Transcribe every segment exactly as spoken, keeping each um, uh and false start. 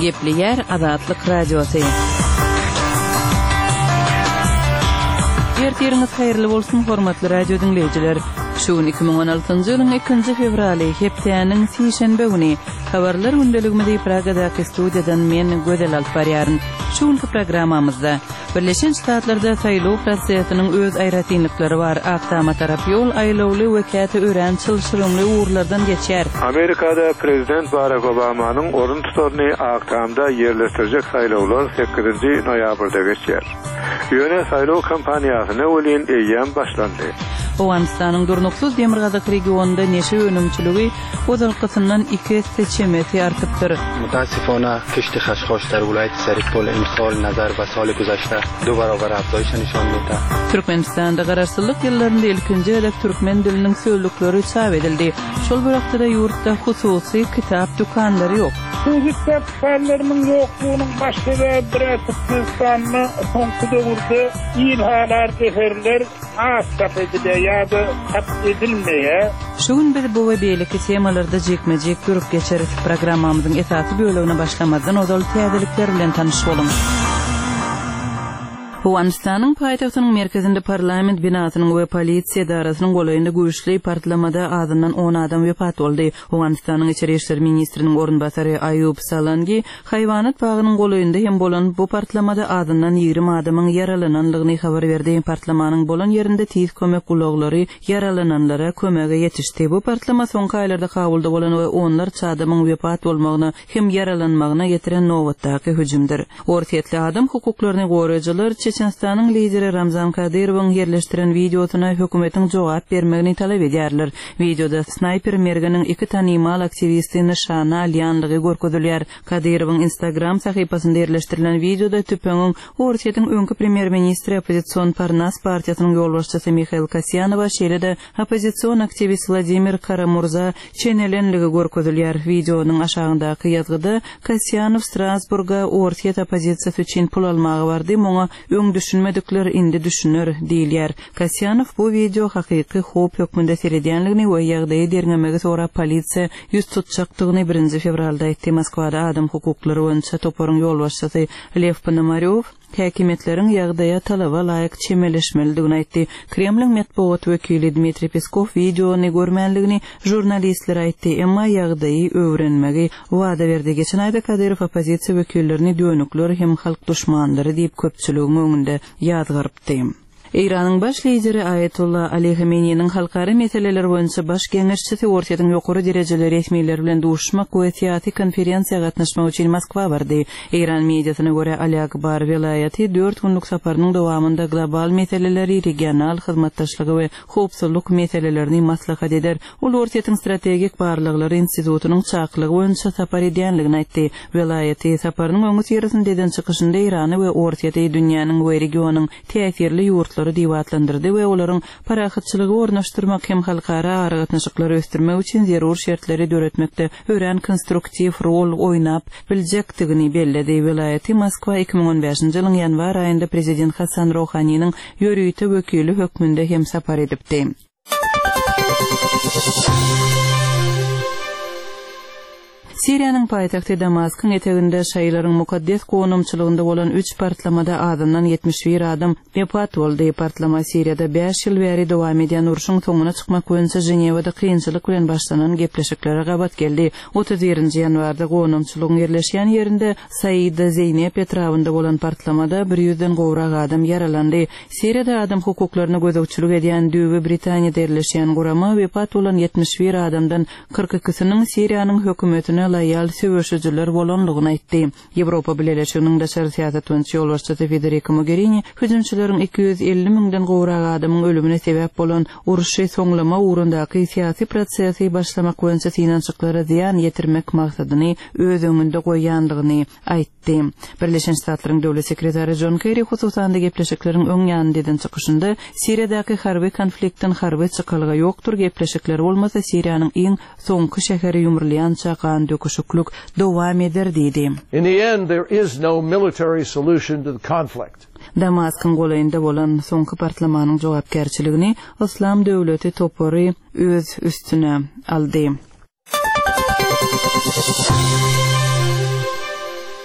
Gepli yer Azatlyk radiosu. Ertiriniz hayırlı bolsun hormatly radio dinleyijiler. Şuun iki ming on altyncı ýylyň ikinji fevraly hepdeniň sişenbe güni habarlar gündeliginde Pragadaky studiýadan men Gödel Alparýaryn. Şuun programmamyzda Birleşen Ştatlarda saýlaw prosesynyň öz aýratynlyklary bar. Aktama tarap ýol aýlawly wekäti ören çylşyrymly uğurlardan geçer. Amerikada Prezident Barack Obamanyň orun tutarny aktamda ýerleşdirjek saýlawlar sekizinji noýabrda geçer. Ýöne saýlaw kampaniýasyna welin eýýän başlandy. Owganistanyň durnuksuz Demirgazak regionunda neşe önümçüligi ozalqysyndan iki seçemeti artypdyr. Mutasifona kişti Xashxoşlar vilayeti Seripol imsal nazar we saly güzäşde du barabar afzaýyşy nişan berdi. Türkmenistanda garaşsyzlyk ýyllarynda ilkinji elek türkmen diliniň söýledikleri çap edildi. Şol wagtda ýurtda hususy kitap dukandary ýok. Bu kitap fanlarynyň ýoklugynyň başga bir Türkmenistanyň soňky döwürde ilhalar, teferler asap edildi ýa-da tap edilmeýe. Şuň biz bu we beýleki temalarda jekmejek görüp geçerik. Programmamyzyň esasy bölümine başlamadan ozal täzelikler bilen tanyş bolun. Owganistanyň paýtagtynyň merkezinde parlament binasynyň we polisiýa darasynyň golaýynda güýçli partlamada adından on adam wepat boldy. Owganistanyň içeri işler ministriniň orunbasary Ayub Salangi haýwanat bagynyň golaýynda hem bolan bu partlamada adından ýigri adamyň yaralananlygyny habar berdi. Partlamanyň bolan ýerinde tiz kömek gulaglary yaralananlara kömege ýetişdi. Bu partlama soňky aýlarda kabulda bolan we onlarça adamyň wepat bolmagyna hem yaralanmagyna getiren nowatdaky hüjümdir. Ortatly adam hukuklaryny goraýjylar Çeçenistanyň lideri Ramzan Kadyrowyň ýerleşdiren videosuna hökümetiň jogap bermegini talap edýärler. Videoda snayper mergeniň iki tanymal aktivisti nişana alýanlygy görkezilýär. Kadyrowyň Instagram sahypasynda ýerleşdirilen videoda tüpeňiň Ortatyň öňkü premier ministri opozisiýon Parnas partiýasynyň ýolbaşçysy Mikhail Kasyanova şeýle-de opozisiýon aktivist Vladimir Karamurza çenelenligi görkezilýär. Videonyň aşagyndaky ýazgyda Kasyanov Strasburga Ortaty opozisiýasy üçin pul almagy bardy, moňa öň düşünmedikler indi düşünür diýilýär. Kasyanov bu video hakyky hop hökmünde seredýänligini we ýagdaýy derňemege sonra polisiýa ýüz tutjakdygyny birinji fevralda aýtdy. Moskwada adam hukuklary boýunça toporyň ýolbaşçysy Lev Ponomaryow häkimetleriň ýagdaýa talaba laýyk çemeleşmelidigini aýtdy. Kremliň matbuat wekili Dmitri Peskov videony görmänligini jurnalistler aýtdy, emma ýagdaýy öwrenmegi wada berdi. Geçen aýda Kadyrow opozisiýa wekillerini döwnükler hem halk düşmanlary diýip köpçüligiň öňünde ýazgyrypdy. İran'ın baş lideri Ayetullah Ali Khamenei'nin halkara meseleler boyunca baş kengeşçisi Ortatyň ýokary derejeli resmiýetler bilen duşmak we syýasy konferensiýa gatnaşmak üçin Moskwa bardy. İran mediasyna görä Ali Akbar welaýaty dört günlük saparynyň dowamında global meseleleri, regional hyzmatdaşlygy we howpsuzlyk meselelerini maslahat eder. Ol Ortatyň strategik barlyklary institutynyň çaklygy boýunça sapar edýänligini aýtdy. Welaýaty saparynyň öňü ýerinde eden çykyşynda Irany we Ortaty dünýäniň we regionyň täsirli ýurtlary diýwatlandyrdy we olaryň parahatçylygy ornaşdyrmak hem halkara aragatnaşyklary ösdürmek üçin zerur şertleri döretmekde ören konstruktiv rol oýnap biljekdigini belledi. Welaýaty Moskwa iki ming on beşinji ýylyň ýanwar aýynda prezident Hasan Rouhanyň ýörüýte wekili hökmünde hem sapar edipdi. Siriýanyň paýtagty Damaskyň eteginde şaýlaryň mukaddes gonumçylygynda bolan üç partlamada adamdan ýetmiş bir adam wepat boldy. Partlama Siriýada beş ýyl bäri dowam edýän uruşyň soňuna çykmak boýunça Jenewada kynçylyk bilen başlanan gepleşiklere gabat geldi. otuz birinji ýanwarda gonumçylygyň ýerleşýän ýerinde Saida Zeynep etrawynda bolan partlamada bir ýüzden gowrak adam yaralandy. Siriýada adam hukuklaryna gözegçilik edýän Düýbi Britaniýada ýerleşýän gurama wepat bolan ýetmiş bir adamdan kırk ikisiniň Siriýanyň hökümetine laýal söwüşüjüler bolanlygyny aýtdy. Ýewropa Birleşiginiň daşary siýasat boýunça ýolbaşçysy Federica Mogherini hüjümçilerin iki yüz elli miňden gowrak adamyň ölümine sebäp bolan uruşy soňlama ugrundaky siýasy prosesy başlamak boýunça finansiýalara ziýan ýetirmek maksadyny öz öňünde goýandygyny aýtdy. Birleşen Ştatlaryň döwlet sekretary John Kerry hususanda gepleşikleriň öň ýanynda eden çykyşynda Siriýadaky harby konfliktin harby çykalygy ýokdur, gepleşikler bolmasa Siriýanyň iň soňky şäheri ýumurlaýan çakan döküşüklük dowam eder diýdi. In the end there is no military solution to the conflict. Damaskyn golaýynda bolan soňky partlamanyň jogapkärçiligini Islam döwleti topory öz üstüne aldy.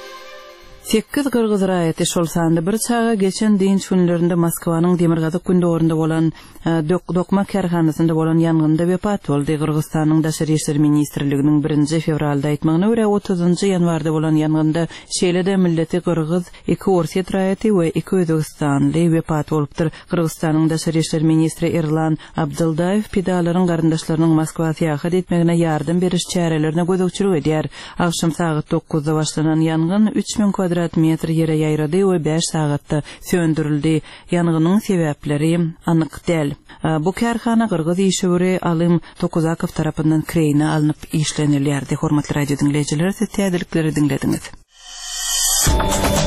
sekiz Kırgız raýaty şol sanda bir çağa geçen dinç günlerinde Moskwanyň Demirgazyk gündorunda bolan dokma karhanasynda bolan ýangynda wepat boldy. Kırgızstanyň Daşary işler ministrliginiň birinji fevralda aýtmagyna görä otuzynjy ýanwarda bolan ýangynda şeýlede milleti Kırgız, iki Orset raýaty we iki Özbekistanly wepat bolupdyr. Kırgızstanyň Daşary işler ministri Erlan Abduldaýew pidalaryň garyndaşlarynyň Moskwa seýahat etmegine ýardym beriş çärelerine gözükçülük edýär. Akşam saat dokuzda başlanan ýangyn üç bin kvadrat metr ýere ýaýrady we beş sagatda söndürildi. Ýangynnyň sebäpleri anyk däl. Bu karhana Kırgız işçileri Alym Tokuzakow tarapyndan Kreýne alınıp işlenilýärdi. Hormatly radio dinleýijiler, siz täzelikleri dinlediňiz.